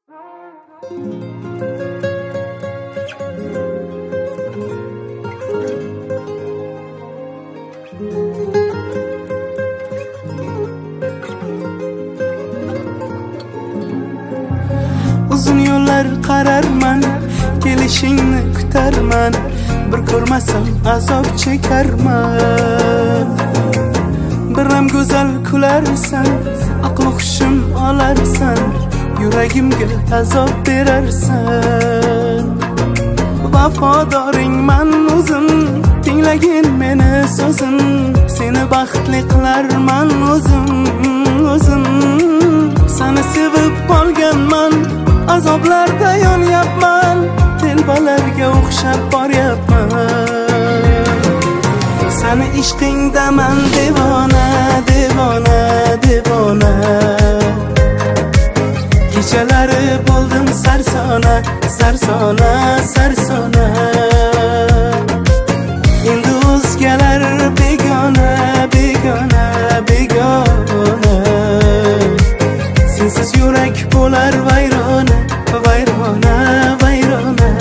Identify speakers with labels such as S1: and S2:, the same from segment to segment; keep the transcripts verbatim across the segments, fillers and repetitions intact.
S1: Uzun yo'llar qararman, kelishingni kutarman, bir ko'rmasam azob chekarman. Biram go'zal kularsan, aql hushim olarsan, yuragimga azob berarsan. Vafodoringman o'zim, tinglagin meni so'zim, seni baxtli qilarman o'zim, o'zim. Seni sevib qolganman, azoblarda yonyapman, telbalarga o'xshab boryapman. Seni ishqingdaman devona, devona, devona. Kechalari bo'ldim sarsona, sarsona, sarsona. Endi o'zgalar begona, begona, begona. Sensiz yurak bo'lar vayrona, vayrona, vayrona.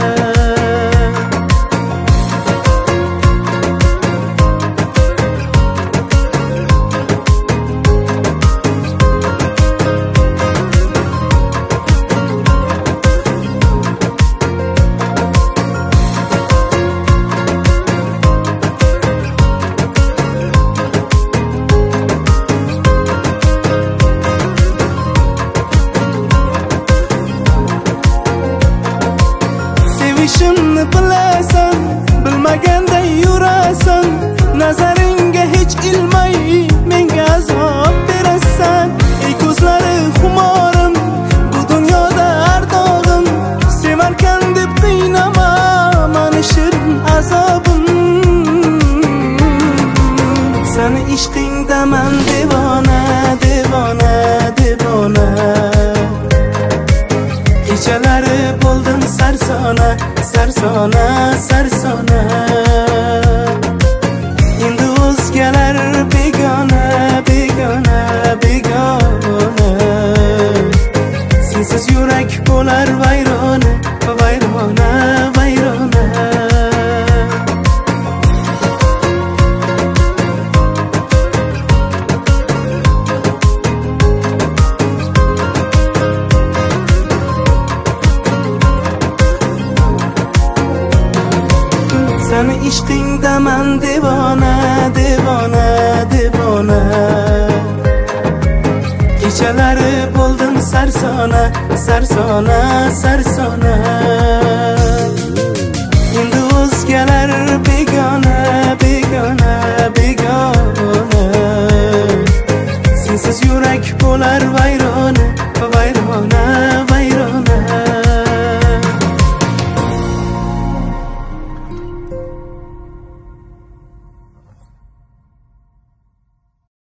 S1: Sevishimni bilasan, bilmaganda yurasan, nazaringga hech ilmay menga azob berasan. Ey ko'zlari xumorim, bu dunyoda ardog'im, sevarkan deb qiynama mani shirin azobim. Seni ishqingdaman devona, devona, devona. Kechalari bo'ldim sarsona, sarsona, sarsona. Endi o'zgalar begona, begona, begona. Sensiz yurak bo'lar vayrona, vayrona, vayrona. Seni ishqingdaman devona, devona, devona. Kechalari bo'ldim sarsona, sarsona, sarsona. Endi o'zgalar begona, begona, begona. Sensiz yurak bo'lar vayrona, vayrona.